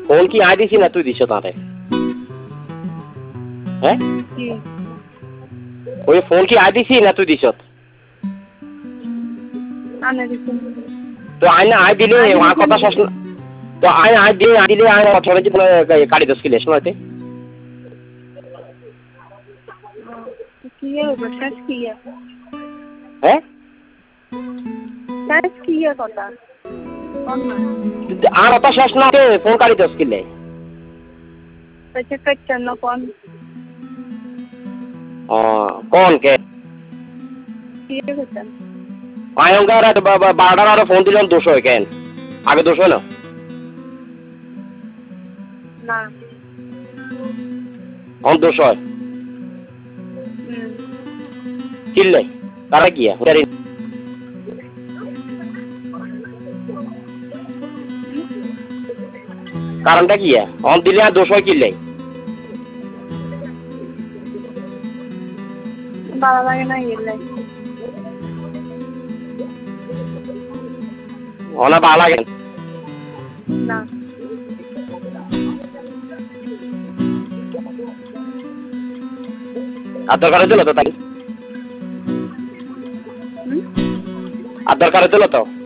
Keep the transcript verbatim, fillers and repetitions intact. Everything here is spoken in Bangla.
ফোন কি আই দিছি না তুই দিছ তারে? হ্যাঁ ওই ফোন কি আই দিছি না তুই দিছ? তো আইনা আই দিলে আমার কথা শেষ না। তো আই আই দিলে আই দিলে আই অথরে যে কাটি দশ কিলো শোনাতে কি এর বসাস কি হ্যাঁ তাস কি এর কথা আর কথা শেষ না ফোন কাটি দশ কিলো আচ্ছা কাটছেন না কোন ও কোন কে কি এর কথা আয়ঙ্গার বারোটার আরো ফোন দিলাম দুশো কেন আগে দুশো না না অন দুশো কিনলে তারা কি কারণটা কি অন দিলে আর দুশো কিনলে ভালো লাগে না গেলে অনা ভালো লাগে না আর দরকার দিল তো তাই আর দরকার দিল তো